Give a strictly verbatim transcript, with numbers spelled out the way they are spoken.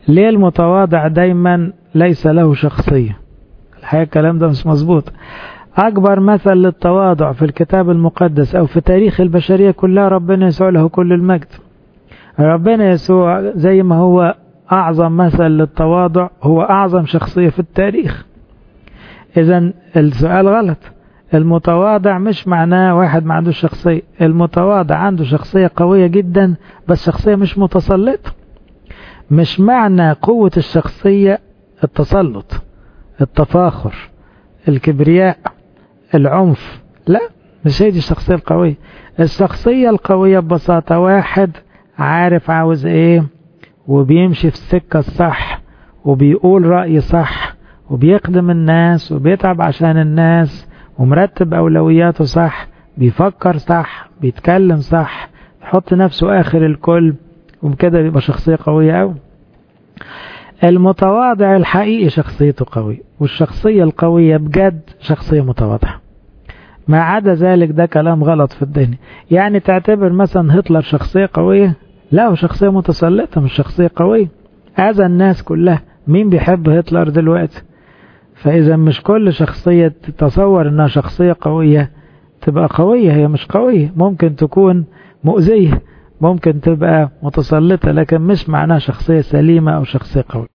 ليه المتواضع دايما ليس له شخصية؟ الحقيقة الكلام ده مش مظبوط. أكبر مثل للتواضع في الكتاب المقدس أو في تاريخ البشرية كلها ربنا يسوع له كل المجد. ربنا يسوع زي ما هو أعظم مثل للتواضع هو أعظم شخصية في التاريخ. إذن السؤال غلط. المتواضع مش معناه واحد ما عنده شخصية. المتواضع عنده شخصية قوية جدا بس شخصية مش متسلطة. مش معنى قوة الشخصية التسلط، التفاخر، الكبرياء، العنف. لا، مش هي دي الشخصية القوية. الشخصية القوية ببساطة واحد عارف عاوز ايه وبيمشي في السكة الصح وبيقول رأي صح وبيخدم الناس وبيتعب عشان الناس ومرتب أولوياته صح، بيفكر صح، بيتكلم صح، يحط نفسه آخر الكل، وبكده بيبقى شخصية قوية أوي. المتواضع الحقيقي شخصيته قوية، والشخصية القوية بجد شخصية متواضعة. ما عدا ذلك ده كلام غلط في الدنيا. يعني تعتبر مثلا هتلر شخصية قوية؟ لا، هو شخصية متسلطة مش شخصية قوية. أذى الناس كلها. مين بيحب هتلر دلوقتي؟ فإذا مش كل شخصية تتصور أنها شخصية قوية تبقى قوية. هي مش قوية، ممكن تكون مؤذية، ممكن تبقى متسلطة، لكن مش معناها شخصية سليمة أو شخصية قوية.